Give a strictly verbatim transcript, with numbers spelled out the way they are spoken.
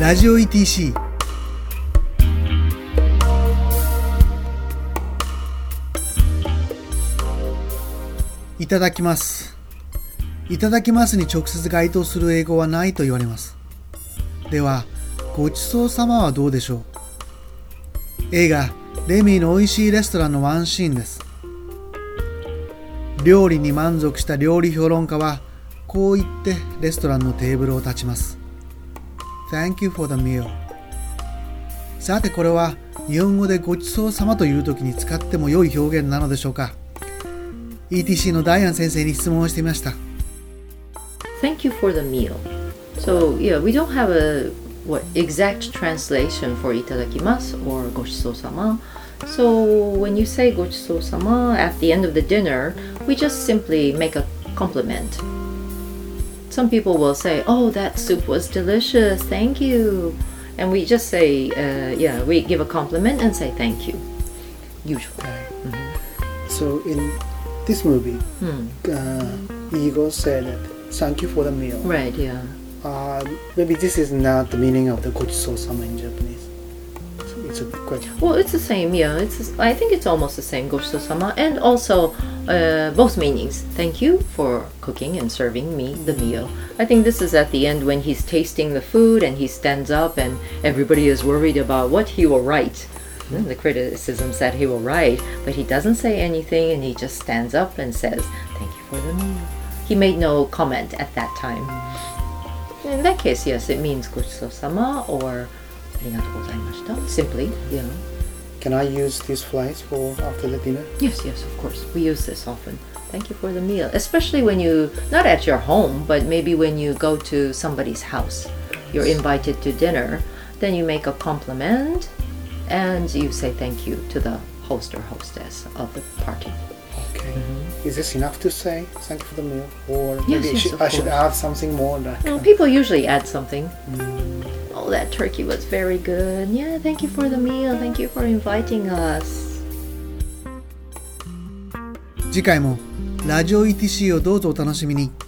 ラジオ イーティーシー いただきます。いただきますに直接該当する英語はないと言われます。では、ごちそうさまはどうでしょう。映画レミーの美味しいレストランのワンシーンです。料理に満足した料理評論家はこう言ってレストランのテーブルを立ちます。 Thank you for the meal。 さてこれは日本語でごちそうさまという時に使っても良い表現なのでしょうか。 イーティーシー のダイアン先生に質問をしてみました。 Thank you for the meal. So yeah, we don't have a what exact translation for いただきます or ごちそうさま. So when you say ごちそうさま at the end of the dinner, we just simply make a compliment. Some people will say, oh, that soup was delicious, thank you. And we just say, uh, yeah, we give a compliment and say thank you, usually. Mm-hmm. So in this movie, hmm. uh, Eagle said that, thank you for the meal. Right, yeah. Uh, maybe this is not the meaning of the ごちそうさま in Japanese. It's a quite... Well, it's the same, yeah. It's I think it's almost the same, ごちそうさま, and also uh, both meanings. Thank you for cooking and serving me the meal. I think this is at the end when he's tasting the food and he stands up and everybody is worried about what he will write. Mm-hmm. The criticisms that he will write, but he doesn't say anything and he just stands up and says, thank you for the meal. He made no comment at that time. In that case, yes, it means ごちそうさま or ありがとうございました simply, you know. Can I use these flights for after the dinner? Yes, yes, of course. We use this often. Thank you for the meal. Especially when you, not at your home, but maybe when you go to somebody's house. You're invited to dinner. Then you make a compliment and you say thank you to the host or hostess of the party. Okay. Mm-hmm. Is this enough to say thank you for the meal? Or maybe yes, yes, should, I should add something more? Like, well, people usually add something. Mm. Oh, that turkey was very good. Yeah, thank you for the meal. Thank you for inviting us. 次回もラジオ イーティーシー をどうぞお楽しみに。